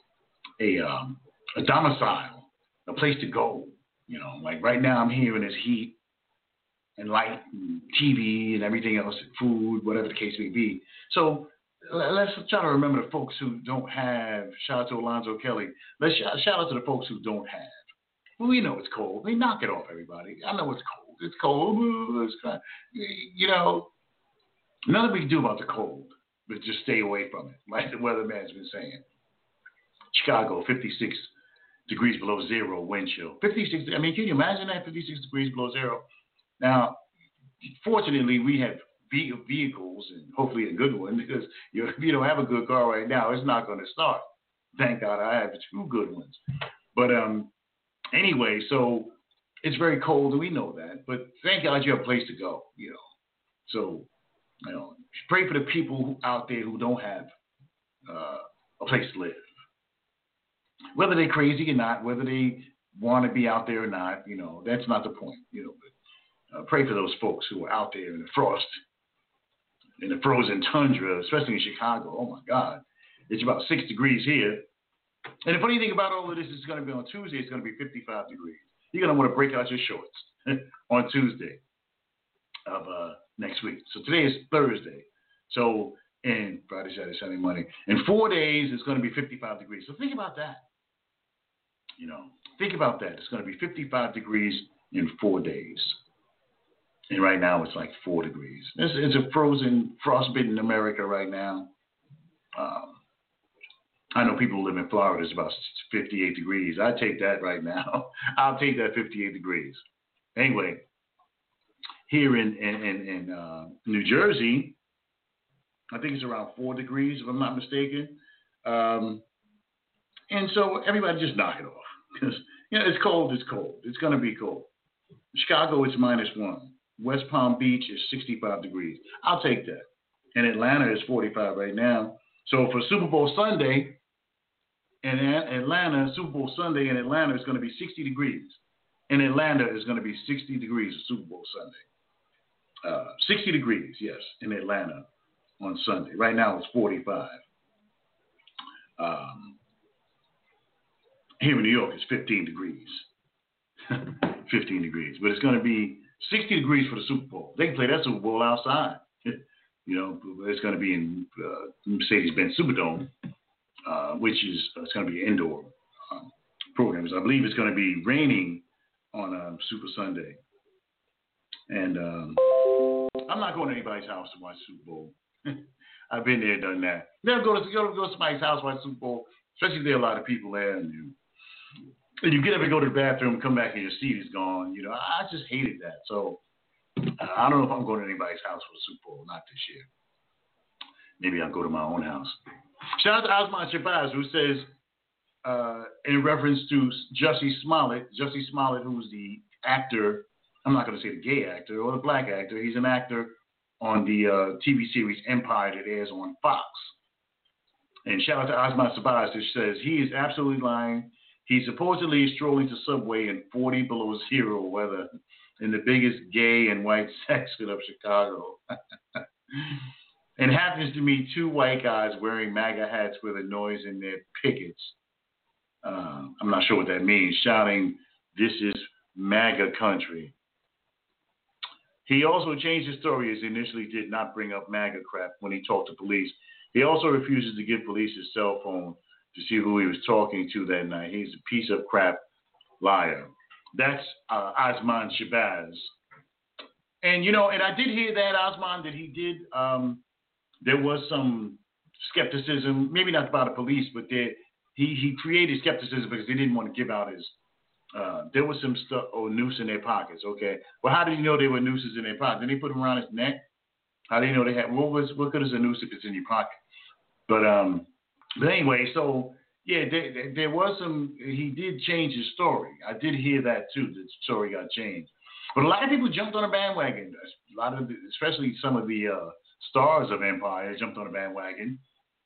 a domicile, a place to go. Like right now I'm here in this heat and light and TV and everything else, food, whatever the case may be. So let's try to remember the folks who don't have. Shout out to Alonzo Kelly. Let's shout out to the folks who don't have. Well, we know it's cold. Knock it off, everybody. I know it's cold. It's cold. It's kind of, nothing we can do about the cold, but just stay away from it, like the weatherman's been saying. Chicago, 56 degrees below zero wind chill. 56. Can you imagine that? 56 degrees below zero. Now, fortunately, we have vehicles, and hopefully a good one, because if you don't have a good car right now, it's not going to start. Thank God I have two good ones. But anyway, so it's very cold, and we know that. But thank God you have a place to go, So, pray for the people out there who don't have a place to live. Whether they're crazy or not, whether they want to be out there or not, that's not the point, But pray for those folks who are out there in the frost, in the frozen tundra, especially in Chicago. Oh, my God. It's about 6 degrees here. And the funny thing about all of this is going to be on Tuesday, it's going to be 55 degrees. You're going to want to break out your shorts on Tuesday of next week. So today is Thursday. So, and Friday, Saturday, Sunday, Monday. In 4 days, it's going to be 55 degrees. So think about that. Think about that. It's going to be 55 degrees in 4 days. And right now it's like 4 degrees. It's a frozen, frostbitten America right now. I know people who live in Florida. It's about 58 degrees. I take that right now. I'll take that 58 degrees. Anyway, here in New Jersey, I think it's around 4 degrees, if I'm not mistaken. And so everybody just knock it off. Because, it's cold, it's cold. It's going to be cold. Chicago, it's -1. West Palm Beach is 65 degrees. I'll take that. And Atlanta is 45 right now. So for Super Bowl Sunday in Atlanta, Super Bowl Sunday in Atlanta is going to be 60 degrees. In Atlanta is going to be 60 degrees for Super Bowl Sunday. 60 degrees, yes, in Atlanta on Sunday. Right now it's 45. Here in New York it's 15 degrees. 15 degrees. But it's going to be 60 degrees for the Super Bowl. They can play that Super Bowl outside. It's going to be in Mercedes-Benz Superdome, which is it's going to be indoor programs. I believe it's going to be raining on Super Sunday. And I'm not going to anybody's house to watch Super Bowl. I've been there, done that. Never go to somebody's house to watch Super Bowl, especially if there are a lot of people there. And you get up and go to the bathroom, come back and your seat is gone. You know, I just hated that. So I don't know if I'm going to anybody's house for the Super Bowl. Not this year. Maybe I'll go to my own house. Shout out to Osman Shabazz, who says, in reference to Jussie Smollett, who's the actor, I'm not going to say the gay actor or the black actor, he's an actor on the TV series Empire that airs on Fox. And shout out to Osman Shabazz, who says he is absolutely lying. He supposedly is strolling to Subway in 40 below zero weather in the biggest gay and white section of Chicago. And happens to meet two white guys wearing MAGA hats with a noise in their pickets. I'm not sure what that means, shouting, "This is MAGA country." He also changed his story as he initially did not bring up MAGA crap when he talked to police. He also refuses to give police his cell phone to see who he was talking to that night. He's a piece of crap liar. That's Osman Shabazz. And, you know, and I did hear that, Osman, that he did, there was some skepticism, maybe not about the police, but he created skepticism because he didn't want to give out his, there was some stuff, noose in their pockets, okay. Well, how did you know they were nooses in their pockets? Did they put them around his neck? How do you know they had, what good is a noose if it's in your pocket? But anyway, so, yeah, there was some, he did change his story. I did hear that too, the story got changed. But a lot of people jumped on a bandwagon. A lot of, especially some of the stars of Empire jumped on a bandwagon.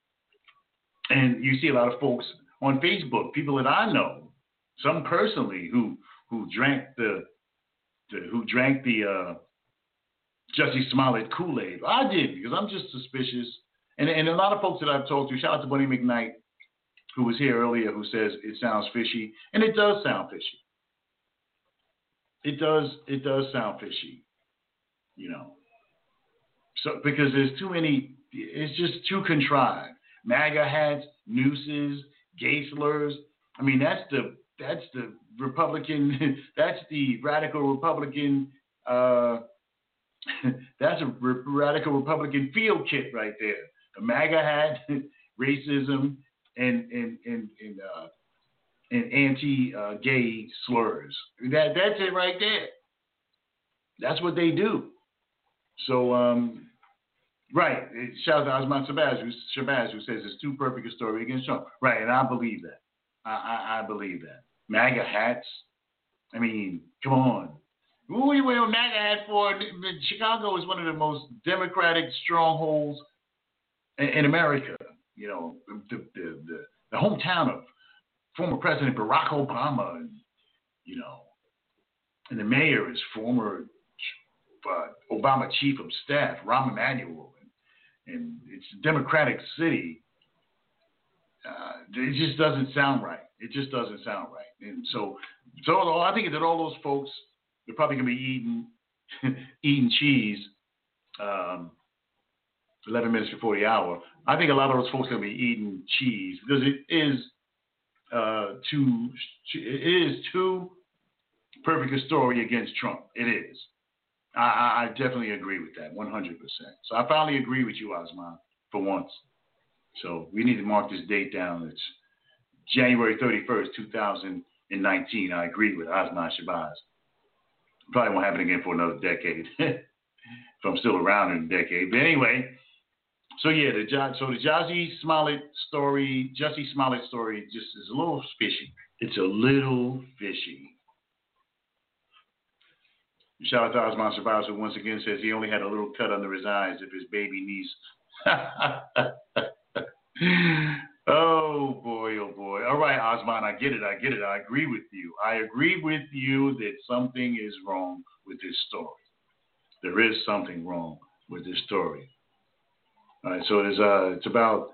And you see a lot of folks on Facebook, people that I know, some personally, who drank the Jussie Smollett Kool-Aid. I did, because I'm just suspicious. And a lot of folks that I've talked to, shout out to Bunny McKnight, who was here earlier, who says it sounds fishy. And it does sound fishy. It does sound fishy, you know. So because there's too many, it's just too contrived. MAGA hats, nooses, gay slurs. I mean, that's the Republican, that's the radical Republican, that's a radical Republican field kit right there. A MAGA hat, racism, and anti-gay slurs. That's it right there. That's what they do. So, right. Shout out to Osman Shabazz, who says it's too perfect a story against Trump. Right, and I believe that. I believe that. MAGA hats. I mean, come on. Who are you wearing a MAGA hat for? Chicago is one of the most democratic strongholds in America. You know, the hometown of former President Barack Obama, and, you know, and the mayor is former Obama chief of staff, Rahm Emanuel, and it's a democratic city. It just doesn't sound right. It just doesn't sound right. And so I think that all those folks, they're probably going to be eating cheese 11 minutes before the hour. I think a lot of those folks are going to be eating cheese because it is too perfect a story against Trump. It is. I definitely agree with that, 100%. So I finally agree with you, Osman, for once. So we need to mark this date down. It's January 31st, 2019. I agree with Osman Shabazz. Probably won't happen again for another decade, if I'm still around in a decade. But anyway, so yeah, the Jussie Smollett story just is a little fishy. It's a little fishy. Shout out to Osman Shabazz, who once again says he only had a little cut under his eyes if his baby niece. Oh boy. All right, Osman, I get it. I agree with you. I agree with you that something is wrong with this story. There is something wrong with this story. All right, so it's about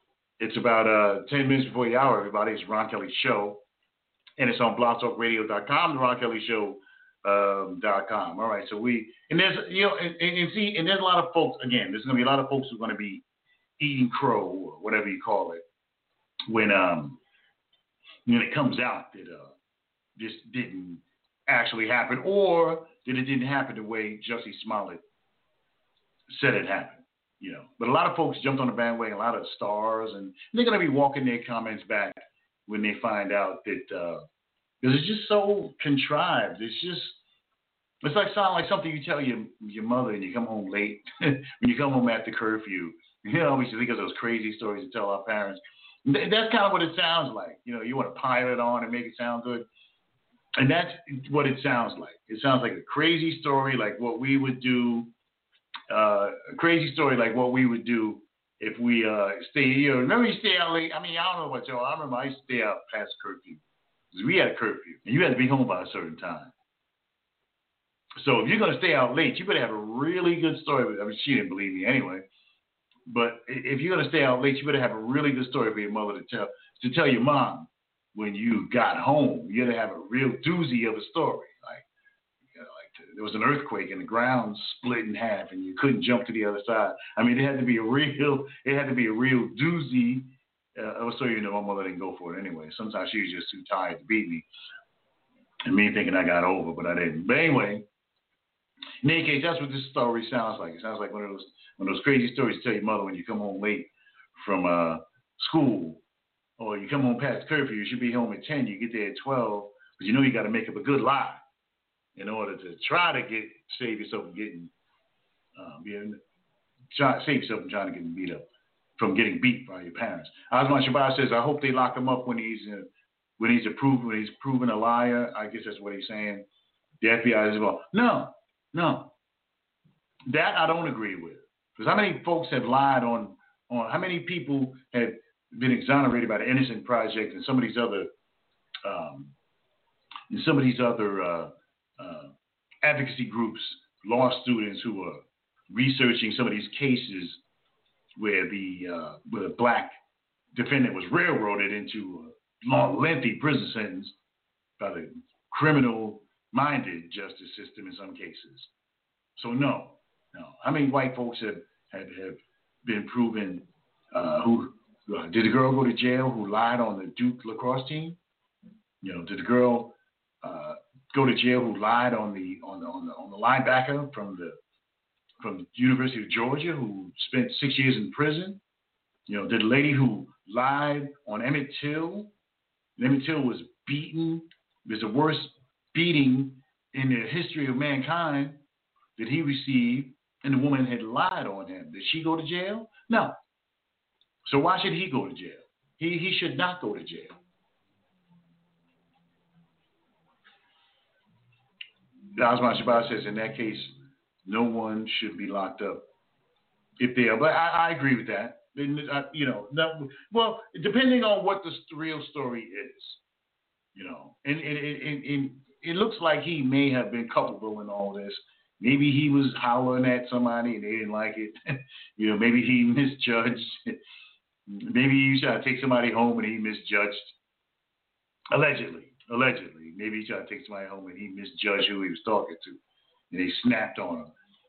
10 minutes before the hour, everybody. It's Ron Kelly Show, and it's on blogtalkradio.com, the Ron Kelly Show. .com. All right, so there's a lot of folks. Again, there's going to be a lot of folks who are going to be eating crow or whatever you call it when then it comes out that this didn't actually happen, or that it didn't happen the way Jussie Smollett said it happened. You know, but a lot of folks jumped on the bandwagon, a lot of stars, and they're going to be walking their comments back when they find out that it's just so contrived. It's like sound like something you tell your mother and you come home late when you come home after curfew. You know, we should think of those crazy stories to tell our parents. That's kind of what it sounds like. You know, you want to pile it on and make it sound good. And that's what it sounds like. It sounds like a crazy story, like what we would do. A crazy story like what we would do if we stay here. Remember you stay out late? I mean, I don't know about y'all. I remember I used to stay out past curfew. Because we had a curfew. And you had to be home by a certain time. So if you're going to stay out late, you better have a really good story. I mean, she didn't believe me anyway. But if you're going to stay out late, you better have a really good story for your mother to tell your mom when you got home. You got to have a real doozy of a story. Like, you know, like there was an earthquake and the ground split in half and you couldn't jump to the other side. I mean, it had to be a real doozy of a story. You know, my mother didn't go for it anyway. Sometimes she was just too tired to beat me. And me thinking I got over, but I didn't. But anyway, in any case, that's what this story sounds like. It sounds like one of those crazy stories you tell your mother when you come home late from school, or you come home past curfew. You should be home at 10. You get there at 12, but you know you got to make up a good lie in order to try to save yourself from getting save yourself from trying to get beat up, from getting beat by your parents. Osman Shabazz says, I hope they lock him up when he's proven a liar. I guess that's what he's saying. The FBI is involved. No. That I don't agree with. Because how many folks have lied on how many people have been exonerated by the Innocent Project and some of these other advocacy groups, law students who are researching some of these cases where the black defendant was railroaded into a long, lengthy prison sentence by the criminal-minded justice system in some cases. So no. How many white folks have been proven? Who did the girl go to jail who lied on the Duke lacrosse team? You know, did the girl go to jail who lied on the linebacker from the University of Georgia who spent 6 years in prison? You know, did the lady who lied on Emmett Till? Emmett Till was beaten. There's the worst beating in the history of mankind that he received, and the woman had lied on him. Did she go to jail? No. So why should he go to jail? He should not go to jail. Osman Shabazz says in that case, no one should be locked up if they are. But I agree with that. Well, depending on what the real story is, you know, and it looks like he may have been culpable in all this. Maybe he was hollering at somebody and they didn't like it. You know, maybe he misjudged. Maybe he tried to take somebody home and he misjudged. Allegedly. Maybe he tried to take somebody home and he misjudged who he was talking to. And they snapped on him.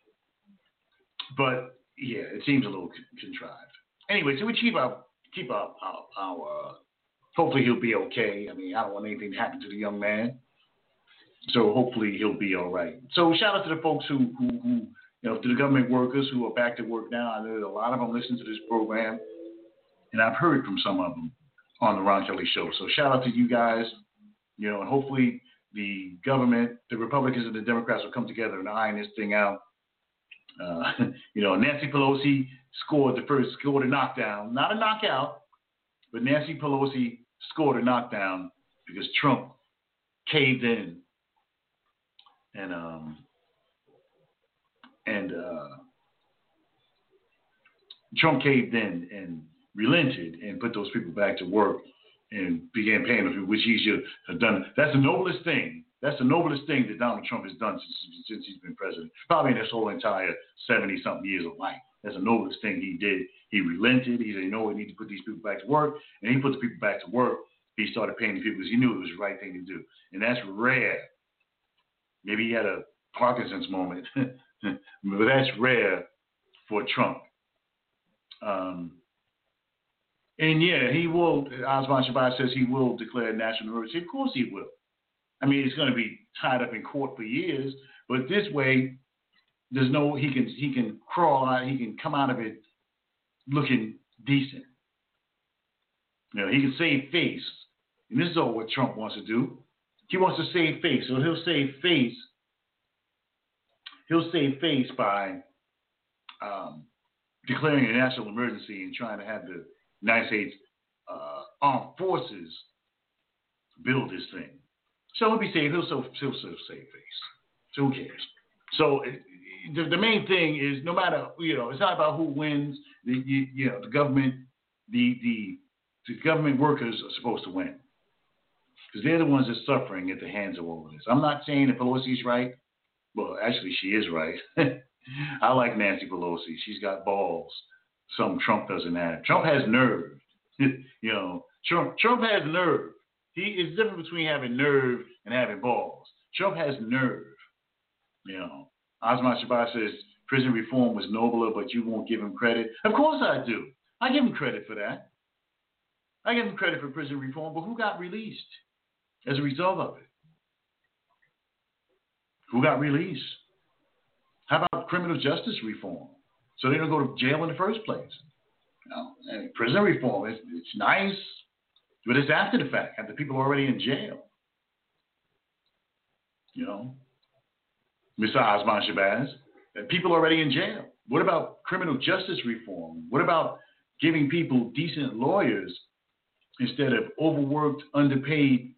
But, yeah, it seems a little contrived. Anyway, so we keep our hopefully he'll be okay. I mean, I don't want anything to happen to the young man. So hopefully he'll be all right. So shout out to the folks who you know, to the government workers who are back to work now. I know that a lot of them listen to this program, and I've heard from some of them on the Ron Kelly Show. So shout out to you guys, you know, and hopefully the government, the Republicans and the Democrats will come together and iron this thing out. You know, Nancy Pelosi scored a knockdown, not a knockout, but Nancy Pelosi scored a knockdown because Trump caved in. And Trump caved in and relented and put those people back to work and began paying them, which he should have done. That's the noblest thing. That's the noblest thing that Donald Trump has done since he's been president. Probably in his whole entire 70-something years of life. That's the noblest thing he did. He relented. He said, you know, we need to put these people back to work. And he put the people back to work. He started paying the people because he knew it was the right thing to do. And that's rare. Maybe he had a Parkinson's moment, but that's rare for Trump. And yeah, he will. Osman Shabazz says he will declare national emergency. Of course he will. I mean, it's going to be tied up in court for years, but this way, there's no. He can crawl out. He can come out of it looking decent. You know, he can save face. And this is all what Trump wants to do. He wants to save face. So he'll save face. He'll save face by declaring a national emergency and trying to have the United States armed forces build this thing. So he'll be safe. He'll still save face. So who cares? So the main thing is, no matter, it's not about who wins. The government, the government workers are supposed to win, because they're the ones that's suffering at the hands of all of this. I'm not saying that Pelosi's right. Well, actually, she is right. I like Nancy Pelosi. She's got balls. Something Trump doesn't have. Trump has nerve. Trump has nerve. It's different between having nerve and having balls. Trump has nerve. Osman Shabazz says prison reform was nobler, but you won't give him credit. Of course I do. I give him credit for that. I give him credit for prison reform, but who got released as a result of it? Who got released? How about criminal justice reform? So they don't go to jail in the first place. And prison reform, it's nice, but it's after the fact, after people are already in jail. Mr. Osman Shabazz, people are already in jail. What about criminal justice reform? What about giving people decent lawyers instead of overworked, underpaid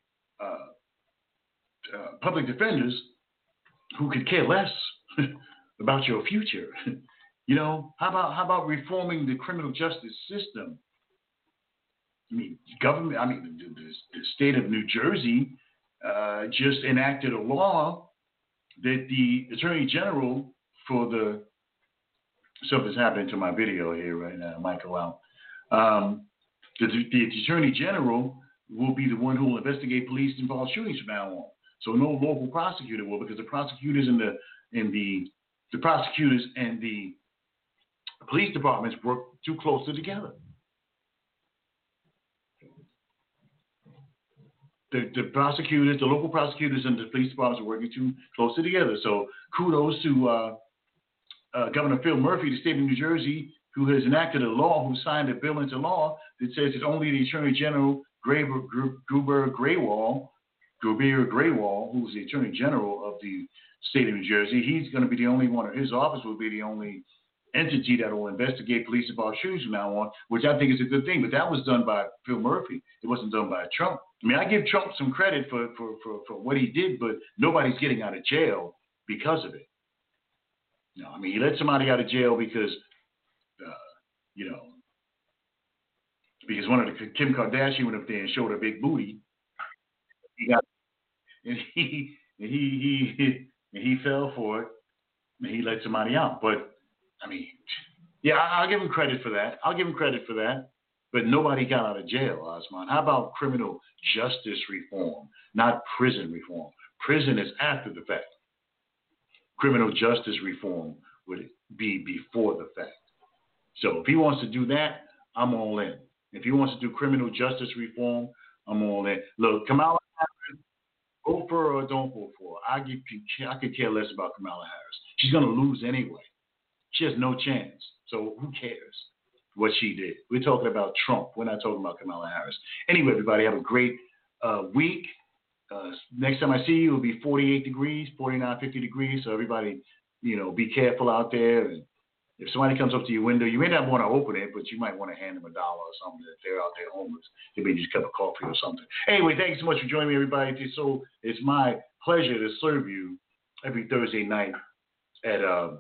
public defenders who could care less about your future? How about reforming the criminal justice system? The state of New Jersey just enacted a law that the Attorney General for the something's happening to my video here right now. It might go out. The Attorney General will be the one who will investigate police-involved shootings from now on. So no local prosecutor will, because the prosecutors and the prosecutors and the police departments work too closely together. The prosecutors, the local prosecutors, and the police departments are working too closely together. So kudos to Governor Phil Murphy, the state of New Jersey, who has enacted a law, who signed a bill into law that says that only the Attorney General Gruber Graywall, who's the Attorney General of the state of New Jersey, he's going to be the only one, or his office will be the only entity that will investigate police-involved shootings from now on, which I think is a good thing. But that was done by Phil Murphy. It wasn't done by Trump. I mean, I give Trump some credit for what he did, but nobody's getting out of jail because of it. He let somebody out of jail because, because one of the Kim Kardashian went up there and showed a big booty. He fell for it, and he let somebody out. But I'll give him credit for that. But nobody got out of jail, Osman. How about criminal justice reform, not prison reform? Prison is after the fact. Criminal justice reform would be before the fact. So if he wants to do that, I'm all in. If he wants to do criminal justice reform, I'm all in. Look, Kamala Harris, vote for her or don't vote for her. I could care less about Kamala Harris. She's going to lose anyway. She has no chance. So who cares what she did? We're talking about Trump. We're not talking about Kamala Harris. Anyway, everybody, have a great week. Next time I see you, it'll be 48 degrees, 49, 50 degrees. So everybody, be careful out there. And if somebody comes up to your window, you may not want to open it, but you might want to hand them $1 or something if they're out there homeless. They may just cup of coffee or something. Anyway, thank you so much for joining me, everybody. It's my pleasure to serve you every Thursday night at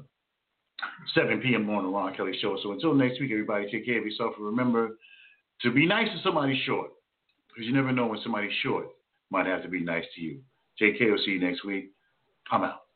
7 p.m. on the Ron Kelly Show. So until next week, everybody, take care of yourself. And remember to be nice to somebody short, because you never know when somebody's short might have to be nice to you. Take care. We'll see you next week. I'm out.